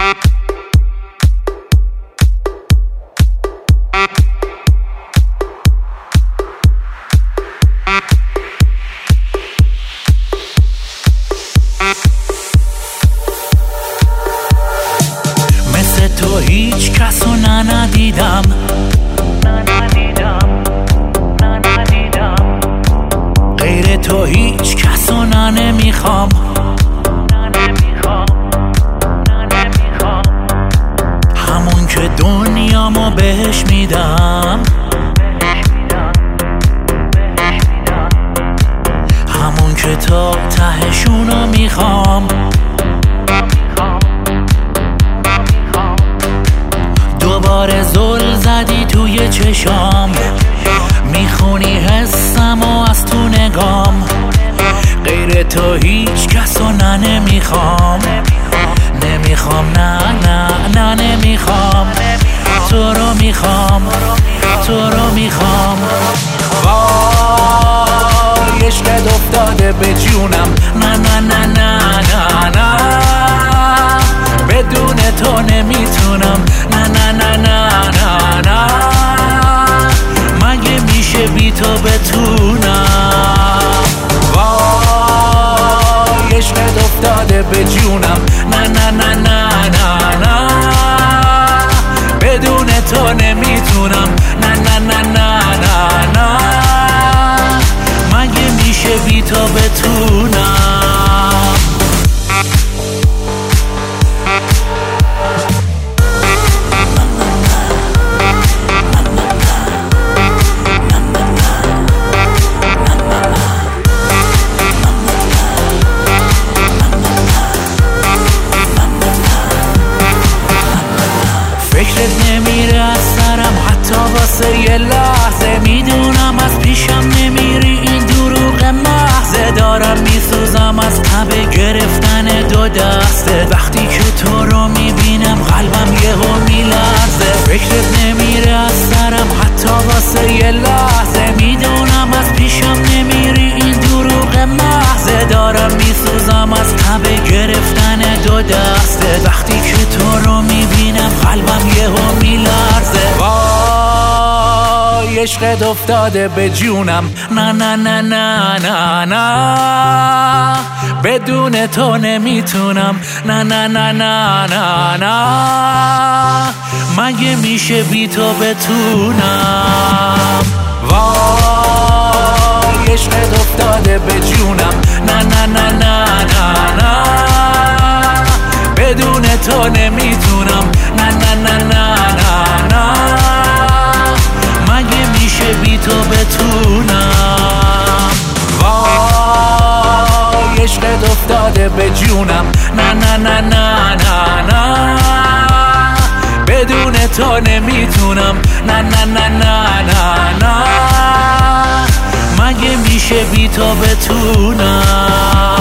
مثل تو هیچ کسو ندیدم، غیر تو هیچ کسو نمیخوام. همون که دنیامو بهش میدم، همون که تا تهشونو میخوام. دوباره زل زدی توی چشام، میخونی حسمو از تو نگام. غیر تو هیچ کسو نمیخوام، نمیخوام، نه نه نه نمیخوام. تو رو میخوام، تو رو میخوام. وای عشقت افتاده به جونم، نه نه نه نه نه نه. بدون تو نمیتونم، نه نه نه نه نه نه. مگه میشه بی تو بتونم؟ وای عشقت افتاده به جونم، نه نه نه نه نه نه. بدون تو نمیتونم، نه نه نه نه نه نه. مگه میشه بی تو بتونم؟ فکرت نمیره از سرم حتی واسه یه لحظه. میدونم از پیشم نمیری، این دروغ محضه. دارم میسوزم از تب گرفتن دو دسته. وقتی که تو رو میبینم قلبم یهو میلرزه. فکرت نمیره از سرم حتی واسه یه لحظه. میدونم از پیشم نمیری، این دروغ محضه. دارم میسوزم از تب گرفتن دو دسته. وقتی که تو رو میبینم قلبم یهو میلرزه. وای عشقت افتاده به جونم، نه نه نه نه نه نه. بدون تو نمیتونم، نه نه نه نه نه نه. مگه میشه بی تو بتونم؟ وای عشقت افتاده به جونم، نه نه نه نه نه نه. بدون تو نمیتونم، نه نه نه نه نه نه. مگه میشه بی تو بتونم؟ وای عشقت افتاده به جونم، نه نه نه نه نه نه. بدون تو نمیتونم، نه نه نه نه نه نه. مگه میشه بی تو بتونم؟